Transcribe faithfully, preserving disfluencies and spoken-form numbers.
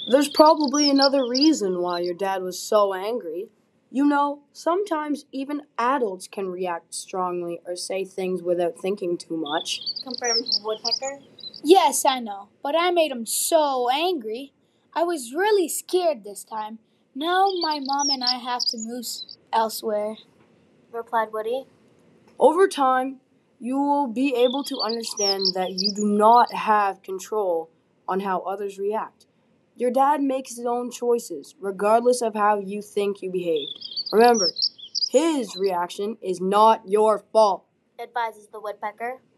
There's probably another reason why your dad was so angry. You know, sometimes even adults can react strongly or say things without thinking too much. Confirmed woodpecker. Yes, I know, but I made him so angry. I was really scared this time. Now my mom and I have to move elsewhere. Replied Woody. Over time, you will be able to understand that you do not have control on how others react. Your dad makes his own choices, regardless of how you think you behaved. Remember, his reaction is not your fault. Advises the woodpecker.